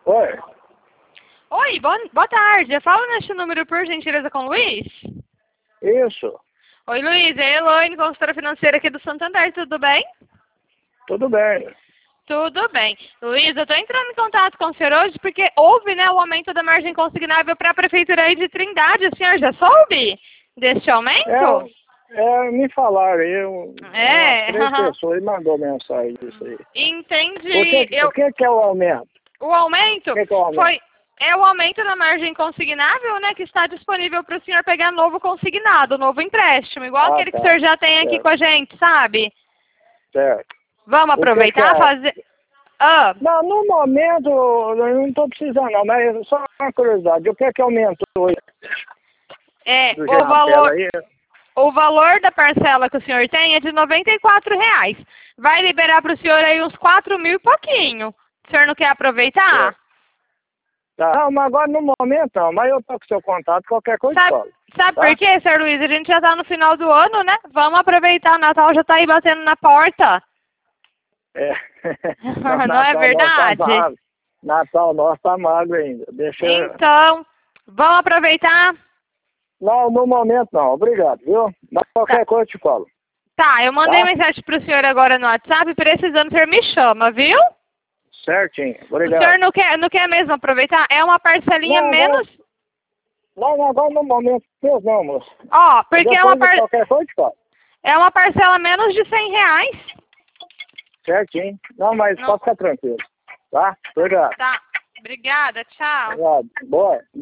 Oi, Oi, boa tarde. Eu falo neste número por gentileza com o Luiz? isso, Oi, Luiz. É a Elaine, consultora financeira aqui do Santander. Tudo bem? tudo bem. Tudo bem. Luiz, eu estou entrando em contato com o senhor hoje porque houve, né, o aumento da margem consignável para a prefeitura aí de Trindade. O senhor já soube deste aumento? Me falaram aí, umas três Aham. pessoas mandou mensagem disso aí. Entendi. O que é o aumento? O aumento O que é o aumento? é o aumento da margem consignável, né, que está disponível para o senhor pegar novo consignado, novo empréstimo, igual aquele que o Tá, senhor já tem aqui certo, com a gente, sabe? certo. Vamos O que aproveitar, é? fazer... Ah, Não, no momento, eu não estou precisando não, mas só uma curiosidade, o que é aumentou aí do Gerapela aí? o valor da parcela que o senhor tem é de R$ 94. Vai liberar para o senhor aí uns 4 mil e pouquinho. O senhor não quer aproveitar? Tá. Não, mas agora no momento não, mas eu tô com seu contato, qualquer coisa Sabe, fala. sabe Tá? por quê, senhor Luiz? A gente já está no final do ano, né? Vamos aproveitar, o Natal já está aí batendo na porta. É. Não é verdade? Natal nosso tá magro ainda. Então, vamos aproveitar? Não, no momento não. Obrigado, viu? Mas qualquer coisa eu te falo. Tá, eu mandei Tá? mensagem pro senhor agora no WhatsApp, precisando, o senhor me chama, viu? Certinho. O Obrigado. senhor não quer mesmo aproveitar? É uma parcelinha Não, menos... não, agora no momento não, moço. Ó, porque é Qualquer coisa eu te falo. uma parcela menos de R$ 100. Certinho. Não, mas Não. pode ficar tranquilo. Tá? Obrigado. Tá, obrigada, tchau. Obrigado. Boa.